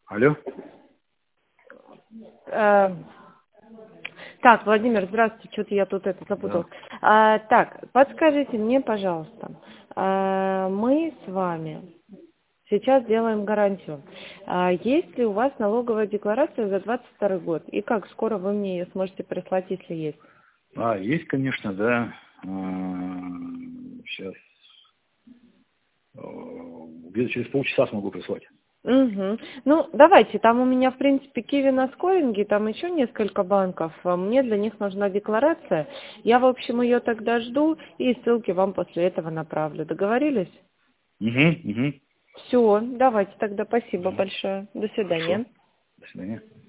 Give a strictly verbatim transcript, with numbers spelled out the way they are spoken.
Алло. Э, Так, Владимир, здравствуйте, что-то я тут это запуталась. Да. А, так, подскажите мне, пожалуйста, а, мы с вами сейчас делаем гарантию. А, есть ли у вас налоговая декларация за двадцать второй год? И как скоро вы мне ее сможете прислать, если есть? А, есть, конечно, да. Сейчас. Где-то через полчаса смогу прислать. Угу. Ну, давайте, там у меня, в принципе, Киви на скоринге, там еще несколько банков. А Мне для них нужна декларация. Я, в общем, ее тогда жду и ссылки вам после этого направлю. Договорились? Угу, угу. Все, давайте тогда, спасибо Угу. большое. До Хорошо. свидания. До свидания.